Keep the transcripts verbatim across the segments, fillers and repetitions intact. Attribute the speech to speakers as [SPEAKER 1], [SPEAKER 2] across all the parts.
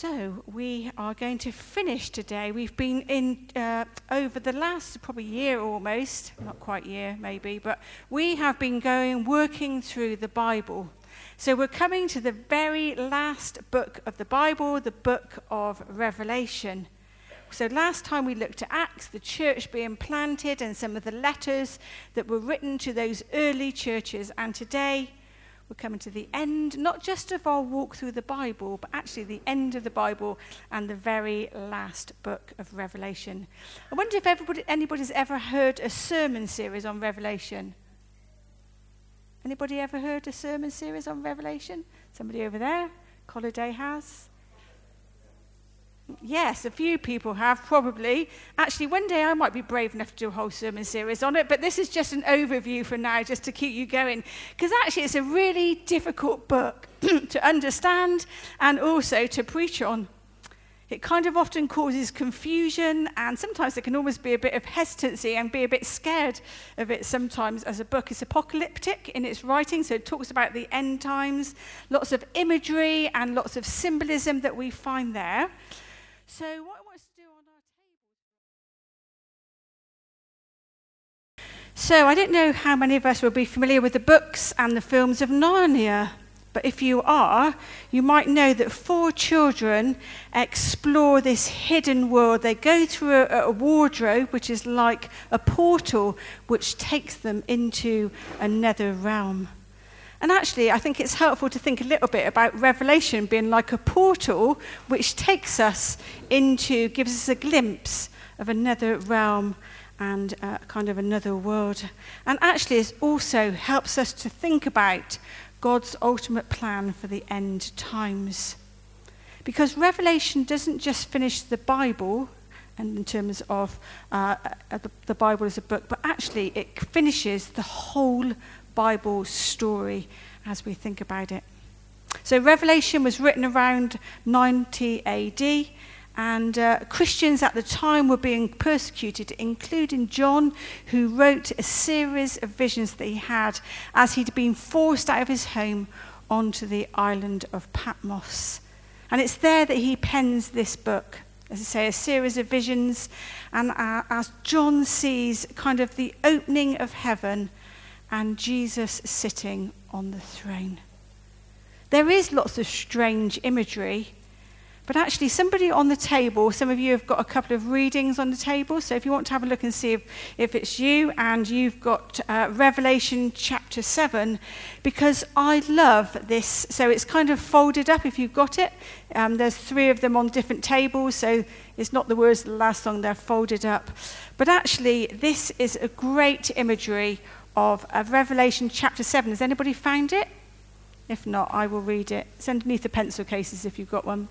[SPEAKER 1] So we are going to finish today. We've been in uh, over the last probably year almost, not quite year maybe, but we have been going, working through the Bible. So we're coming to the very last book of the Bible, the book of Revelation. So last time we looked at Acts, the church being planted and some of the letters that were written to those early churches. And today we're coming to the end, not just of our walk through the Bible, but actually the end of the Bible and the very last book of Revelation. I wonder if everybody, anybody's ever heard a sermon series on Revelation. Anybody ever heard a sermon series on Revelation? Somebody over there? Colliday has? Yes, a few people have, probably. Actually, one day I might be brave enough to do a whole sermon series on it, but this is just an overview for now, just to keep you going. Because actually, it's a really difficult book to understand and also to preach on. It kind of often causes confusion, and sometimes there can almost be a bit of hesitancy and be a bit scared of it sometimes as a book. It's apocalyptic in its writing, so it talks about the end times, lots of imagery and lots of symbolism that we find there. So what I want us to do on our table... So I don't know how many of us will be familiar with the books and the films of Narnia, but if you are, you might know that four children explore this hidden world. They go through a, a wardrobe, which is like a portal, which takes them into another realm. And actually, I think it's helpful to think a little bit about Revelation being like a portal which takes us into, gives us a glimpse of another realm and uh, kind of another world. And actually, it also helps us to think about God's ultimate plan for the end times. Because Revelation doesn't just finish the Bible, and in terms of uh, the, the Bible as a book, but actually it finishes the whole Bible story as we think about it. So Revelation was written around ninety A D, and uh, Christians at the time were being persecuted, including John, who wrote a series of visions that he had as he'd been forced out of his home onto the island of Patmos. And it's there that he pens this book, as I say, a series of visions, and uh, as John sees kind of the opening of heaven and Jesus sitting on the throne. There is lots of strange imagery, but actually somebody on the table, some of you have got a couple of readings on the table, so if you want to have a look and see if, if it's you, and you've got uh, Revelation chapter seven, because I love this. So it's kind of folded up if you've got it. Um, there's three of them on different tables, so it's not the words of the last song, they're folded up. But actually, this is a great imagery of, of Revelation chapter seven. Has anybody found it? If not, I will read it. It's underneath the pencil cases if you've got one.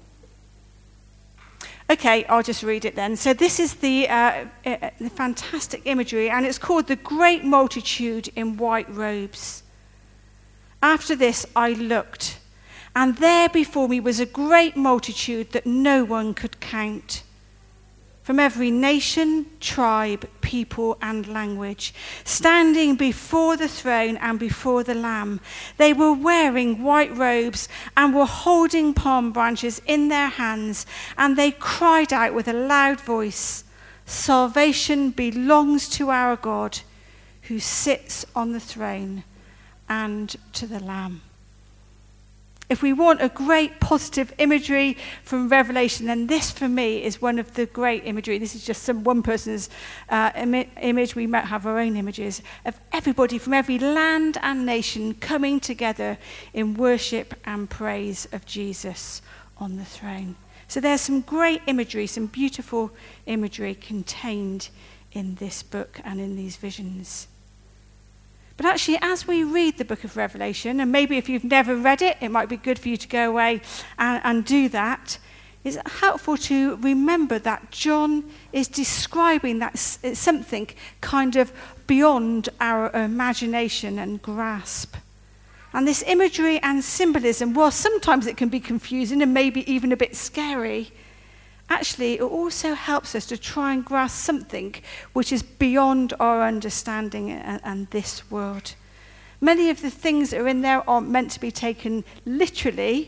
[SPEAKER 1] Okay, I'll just read it then. So this is the, uh, uh, the fantastic imagery, and it's called The Great Multitude in White Robes. After this I looked, and there before me was a great multitude that no one could count, from every nation, tribe, people, and language, standing before the throne and before the Lamb. They were wearing white robes and were holding palm branches in their hands, and they cried out with a loud voice, "Salvation belongs to our God, who sits on the throne, and to the Lamb." If we want a great positive imagery from Revelation, then this for me is one of the great imagery. This is just some one person's uh, Im- image. We might have our own images of everybody from every land and nation coming together in worship and praise of Jesus on the throne. So there's some great imagery, some beautiful imagery contained in this book and in these visions. But actually, as we read the book of Revelation, and maybe if you've never read it, it might be good for you to go away and, and do that, it's helpful to remember that John is describing that it's something kind of beyond our imagination and grasp. And this imagery and symbolism, while sometimes it can be confusing and maybe even a bit scary, actually, it also helps us to try and grasp something which is beyond our understanding and, and this world. Many of the things that are in there aren't meant to be taken literally,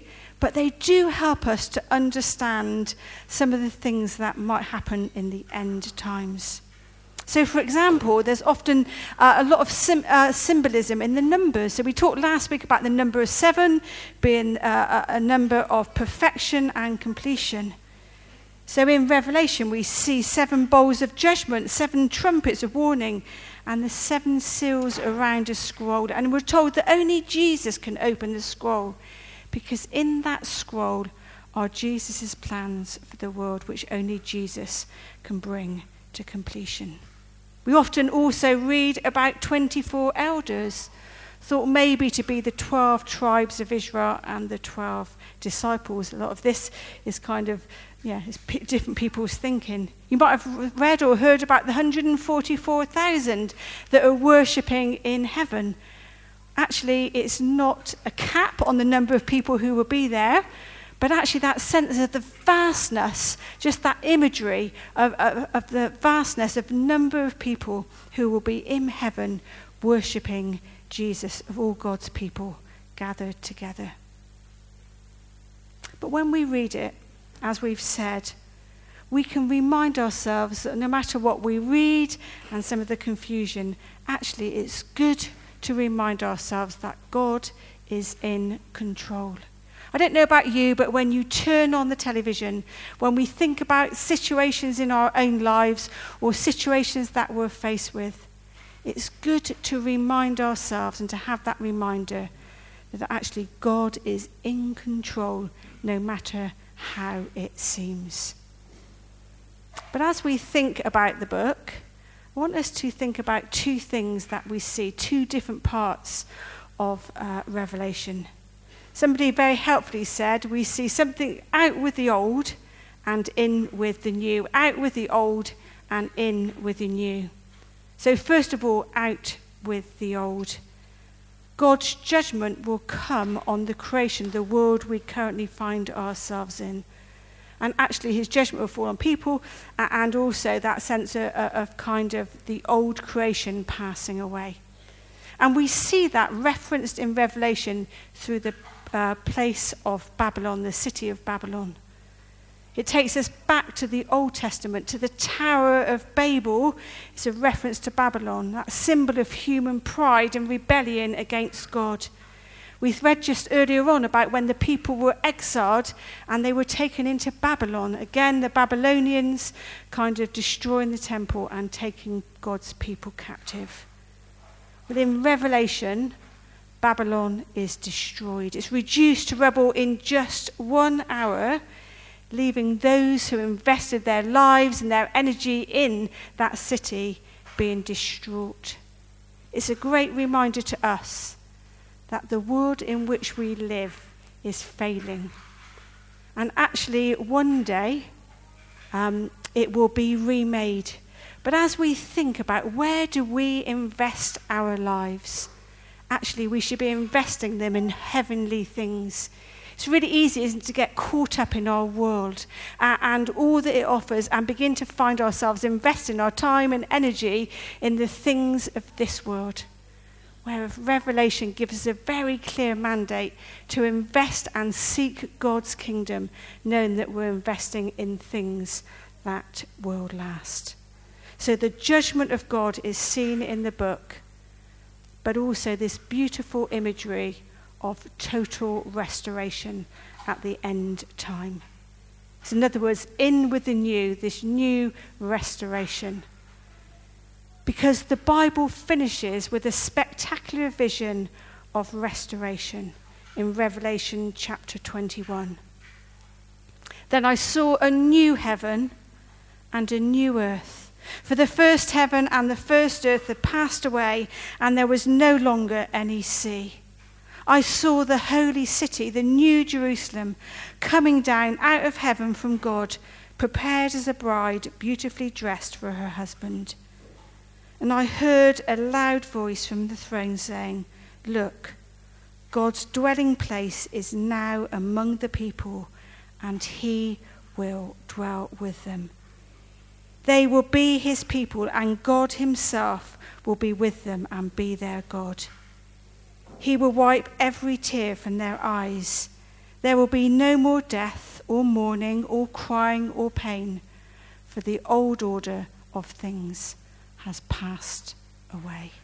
[SPEAKER 1] but they do help us to understand some of the things that might happen in the end times. So, for example, there's often uh, a lot of sim- uh, symbolism in the numbers. So we talked last week about the number of seven being uh, a, a number of perfection and completion. So in Revelation, we see seven bowls of judgment, seven trumpets of warning, and the seven seals around a scroll. And we're told that only Jesus can open the scroll, because in that scroll are Jesus' plans for the world, which only Jesus can bring to completion. We often also read about twenty-four elders, thought maybe to be the twelve tribes of Israel and the twelve disciples. A lot of this is kind of, yeah, it's p- different people's thinking. You might have read or heard about the one hundred forty-four thousand that are worshipping in heaven. Actually, it's not a cap on the number of people who will be there, but actually that sense of the vastness, just that imagery of, of, of the vastness of number of people who will be in heaven worshipping Jesus, of all God's people gathered together. But when we read it, as we've said, we can remind ourselves that no matter what we read and some of the confusion, actually it's good to remind ourselves that God is in control. I don't know about you, but when you turn on the television, when we think about situations in our own lives or situations that we're faced with, it's good to remind ourselves and to have that reminder that actually God is in control no matter how it seems. But as we think about the book, I want us to think about two things that we see, two different parts of uh, Revelation. Somebody very helpfully said, we see something out with the old and in with the new, out with the old and in with the new. So first of all, out with the old. God's judgment will come on the creation, the world we currently find ourselves in. And actually his judgment will fall on people, and also that sense of, of kind of the old creation passing away. And we see that referenced in Revelation through the uh, place of Babylon, the city of Babylon. It takes us back to the Old Testament, to the Tower of Babel. It's a reference to Babylon, that symbol of human pride and rebellion against God. We read just earlier on about when the people were exiled and they were taken into Babylon. Again, the Babylonians kind of destroying the temple and taking God's people captive. But in Revelation, Babylon is destroyed. It's reduced to rubble in just one hour, leaving those who invested their lives and their energy in that city being distraught. It's a great reminder to us that the world in which we live is failing. And actually, one day, um, it will be remade. But as we think about where do we invest our lives, actually we should be investing them in heavenly things. It's really easy, isn't it, to get caught up in our world uh, and all that it offers and begin to find ourselves investing our time and energy in the things of this world. Where Revelation gives us a very clear mandate to invest and seek God's kingdom, knowing that we're investing in things that will last. So the judgment of God is seen in the book, but also this beautiful imagery of total restoration at the end time. So in other words, in with the new, this new restoration. Because the Bible finishes with a spectacular vision of restoration in Revelation chapter twenty-one. Then I saw a new heaven and a new earth. For the first heaven and the first earth had passed away, and there was no longer any sea. I saw the holy city, the new Jerusalem, coming down out of heaven from God, prepared as a bride, beautifully dressed for her husband. And I heard a loud voice from the throne saying, "Look, God's dwelling place is now among the people, and he will dwell with them. They will be his people, and God himself will be with them and be their God. He will wipe every tear from their eyes. There will be no more death or mourning or crying or pain, for the old order of things has passed away.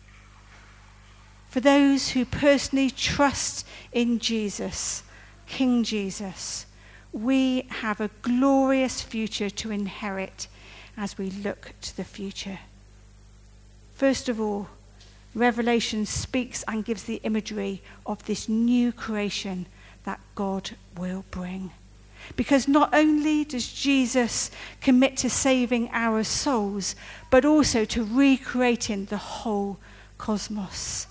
[SPEAKER 1] For those who personally trust in Jesus, King Jesus, we have a glorious future to inherit as we look to the future. First of all, Revelation speaks and gives the imagery of this new creation that God will bring. Because not only does Jesus commit to saving our souls, but also to recreating the whole cosmos.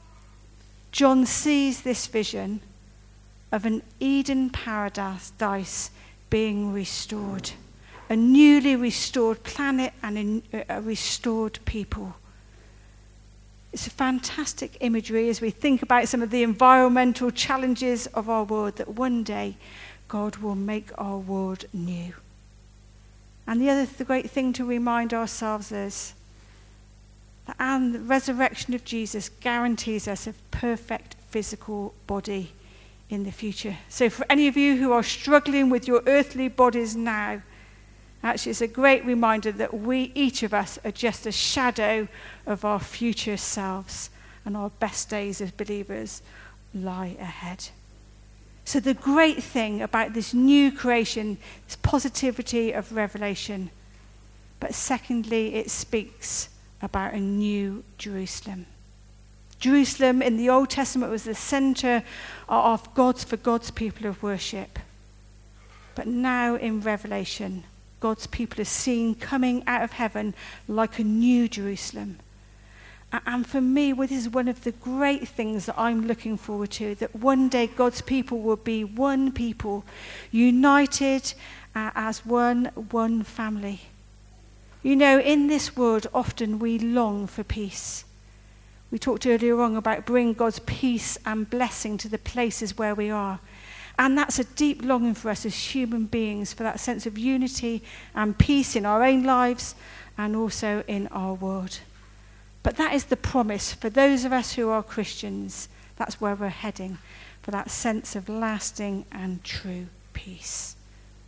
[SPEAKER 1] John sees this vision of an Eden paradise being restored, a newly restored planet and a restored people. It's a fantastic imagery as we think about some of the environmental challenges of our world, that one day God will make our world new. And the other the great thing to remind ourselves is that and the resurrection of Jesus guarantees us a perfect physical body in the future. So for any of you who are struggling with your earthly bodies now, actually it's a great reminder that we, each of us, are just a shadow of our future selves, and our best days as believers lie ahead. So the great thing about this new creation is positivity of Revelation. But secondly, it speaks about a new Jerusalem. Jerusalem in the Old Testament was the center of God's for God's people of worship. But now in Revelation, God's people are seen coming out of heaven like a new Jerusalem. And for me, well, this is one of the great things that I'm looking forward to, that one day God's people will be one people, united uh, as one, one family. You know, in this world, often we long for peace. We talked earlier on about bringing God's peace and blessing to the places where we are. And that's a deep longing for us as human beings, for that sense of unity and peace in our own lives and also in our world. But that is the promise for those of us who are Christians. That's where we're heading, for that sense of lasting and true peace.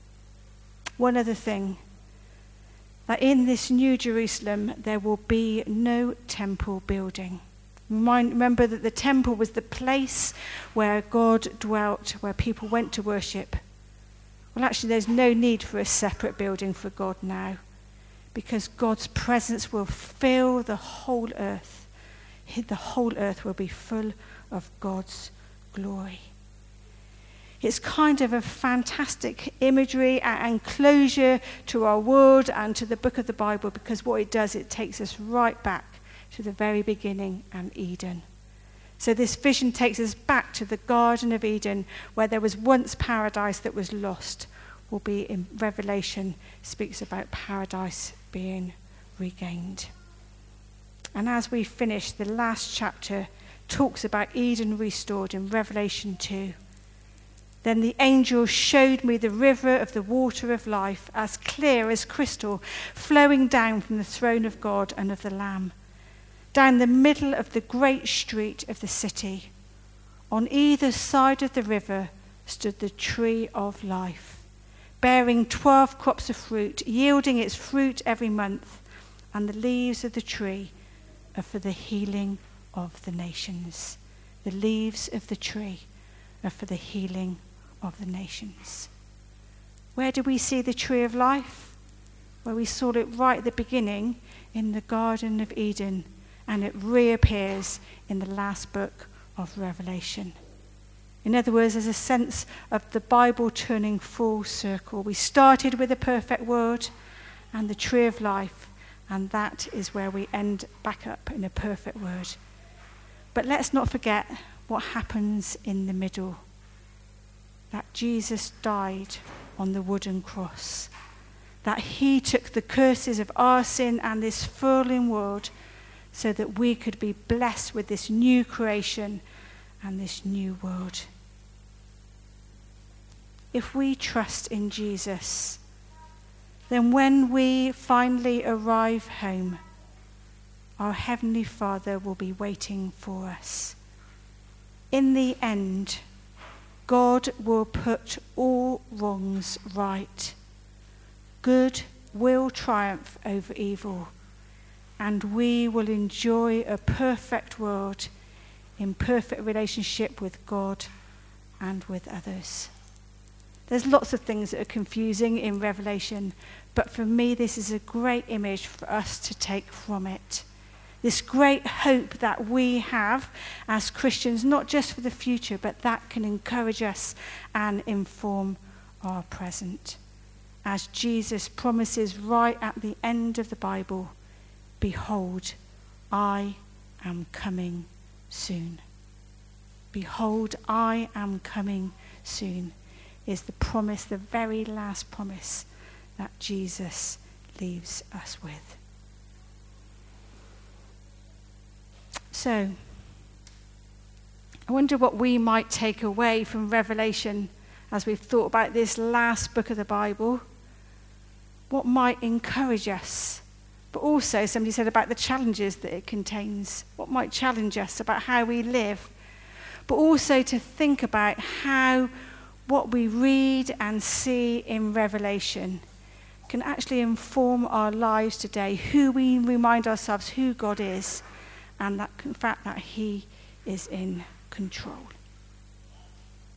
[SPEAKER 1] One other thing, that in this new Jerusalem there will be no temple building. Remind, remember that the temple was the place where God dwelt, where people went to worship. Well, actually, there's no need for a separate building for God now, because God's presence will fill the whole earth. The whole earth will be full of God's glory. It's kind of a fantastic imagery and closure to our world and to the book of the Bible, because what it does, it takes us right back to the very beginning and Eden. So this vision takes us back to the Garden of Eden, where there was once paradise that was lost. Will be in Revelation speaks about paradise being regained. And as we finish, the last chapter talks about Eden restored in Revelation two. Then the angel showed me the river of the water of life, as clear as crystal, flowing down from the throne of God and of the Lamb, down the middle of the great street of the city. On either side of the river stood the tree of life, bearing twelve crops of fruit, yielding its fruit every month, and the leaves of the tree are for the healing of the nations. The leaves of the tree are for the healing of the nations. Where do we see the tree of life? Well, we saw it right at the beginning in the Garden of Eden, and it reappears in the last book of Revelation. In other words, there's a sense of the Bible turning full circle. We started with a perfect word and the tree of life, and that is where we end back up in a perfect word. But let's not forget what happens in the middle, that Jesus died on the wooden cross, that he took the curses of our sin and this fallen world so that we could be blessed with this new creation and this new world. If we trust in Jesus, then when we finally arrive home, our Heavenly Father will be waiting for us. In the end, God will put all wrongs right. Good will triumph over evil, and we will enjoy a perfect world in perfect relationship with God and with others. There's lots of things that are confusing in Revelation, but for me this is a great image for us to take from it. This great hope that we have as Christians, not just for the future, but that can encourage us and inform our present. As Jesus promises right at the end of the Bible, behold, I am coming soon. Behold, I am coming soon is the promise, the very last promise that Jesus leaves us with. So, I wonder what we might take away from Revelation as we've thought about this last book of the Bible. What might encourage us? But also, somebody said about the challenges that it contains. What might challenge us about how we live? But also to think about how what we read and see in Revelation can actually inform our lives today, who we remind ourselves who God is, and that in fact that he is in control.